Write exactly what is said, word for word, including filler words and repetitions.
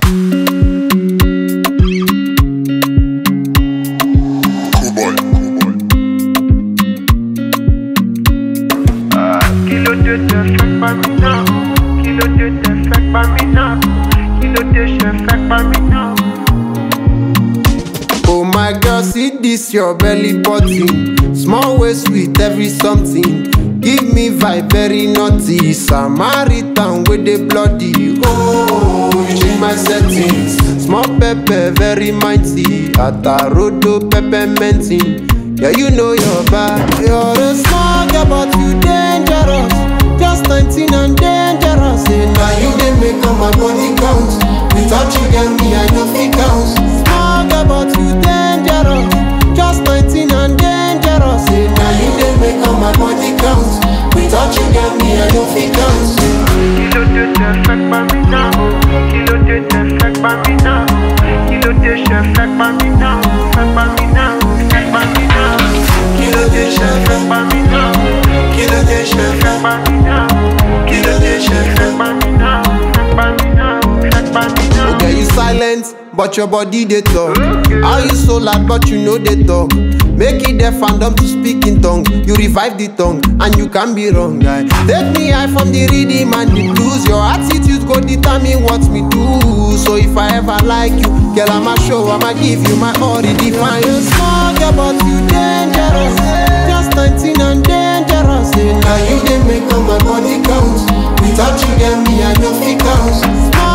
Kilo de te fek pa mi now. Kilo de te fek pa mi now. Kilo de te fek pa mi now. Oh my girl, see this your belly button. Small waist with every something. Give me vibe very naughty. Samaritan with the bloody. Oh, you change my settings. Small pepper, very mighty. Atarodo pepperminting. Yeah, you know you're bad. You're a small girl, but you dangerous. Just nineteen and dangerous. And now you they make all my body count. Without you, get me, I know fit count. Small girl, but you dangerous. Just nineteen and dangerous. And now you they make all my body count. Without you, get me, I know fit count. Kilo de te fek pa mi now. Kilo de te fek pa mi now. Kilo de te fek pa mi now. Fek pa mi now. Fek pa mi now. Kilo de te fek pa mi now. Kilo de te fek pa mi now. Kilo de te fek pa mi now. Fek pa mi now. Fek pa mi now. Okay, you silent, but your body they talk. How you so loud, but you know they talk. Make it their fandom to speak in tongue. You revive the tongue, and you can be wrong, guy. Take me high from the rhythm and the blues. Your attitude go determine what me do. So if I ever like you, girl, I'ma show, I'ma give you my all. Redefine you small girl, but you dangerous. Just nineteen and dangerous. And now you they make all my body count. Without you, get me, I know fit count.